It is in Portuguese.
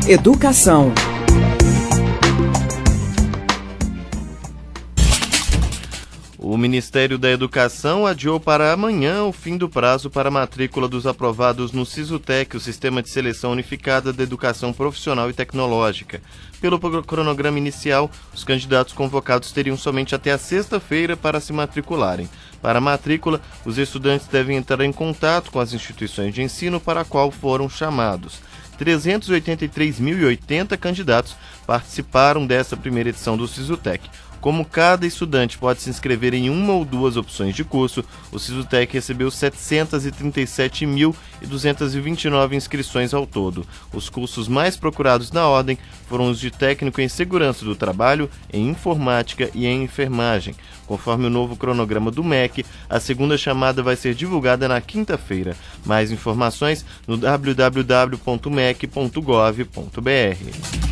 Educação. O Ministério da Educação adiou para amanhã o fim do prazo para a matrícula dos aprovados no SISUTEC, o Sistema de Seleção Unificada da Educação Profissional e Tecnológica. Pelo cronograma inicial, os candidatos convocados teriam somente até a sexta-feira para se matricularem. Para a matrícula, os estudantes devem entrar em contato com as instituições de ensino para a qual foram chamados. 383.080 candidatos participaram dessa primeira edição do SISUTEC. Como cada estudante pode se inscrever em uma ou duas opções de curso, o SISUTEC recebeu 737.229 inscrições ao todo. Os cursos mais procurados na ordem foram os de técnico em segurança do trabalho, em informática e em enfermagem. Conforme o novo cronograma do MEC, a segunda chamada vai ser divulgada na quinta-feira. Mais informações no www.mec.gov.br.